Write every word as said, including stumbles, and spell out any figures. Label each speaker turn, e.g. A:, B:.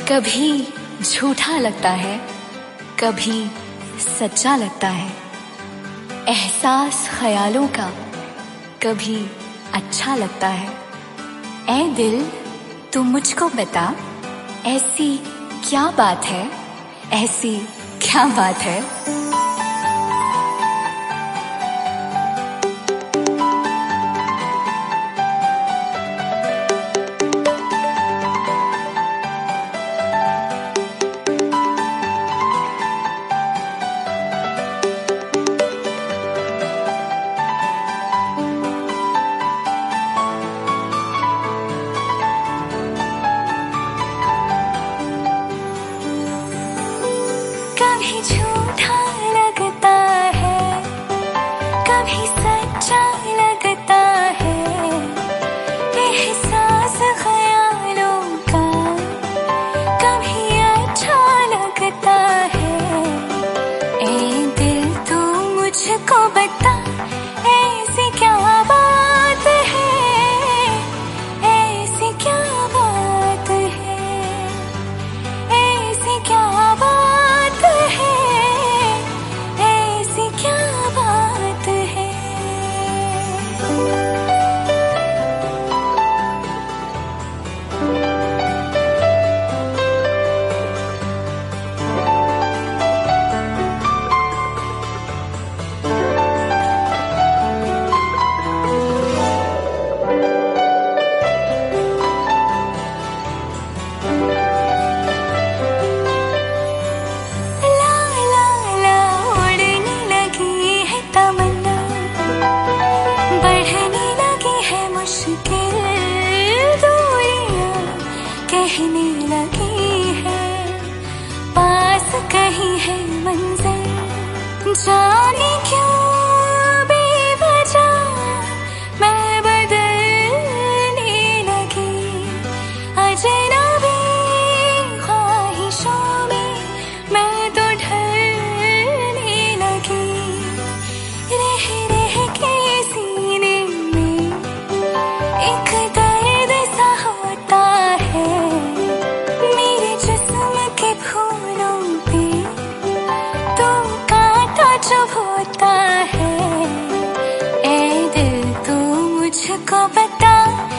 A: कभी झूठा लगता है, कभी सच्चा लगता है। एहसास ख्यालों का कभी अच्छा लगता है। ऐ दिल तू मुझको बता, ऐसी क्या बात है, ऐसी क्या बात है। कभी झूठा लगता है, कभी सच्चा लगता है। एहसास ख्यालों का कभी अच्छा लगता है। ऐ दिल तू मुझको बता, ऐसी क्या बात है, ऐसी क्या बात है, ऐसी क्या बात है, ऐसी क्या बात है। ला ला ला उड़ने लगी है तमन्ना, बढ़ने लगी है मुश्किल, दूरियां कहने लगी है पास कहीं है मंजिल। जाने क्यों बेवजह मैं बदलने लगी, अजनबी ख्वाहिशों में मैं तो ढलने लगी। रह रह के सीने में एक दर्द सा होता है, मेरे जिस्म के फूलों पे तो कांटा चुभोता है। ऐ दिल तू मुझको बता,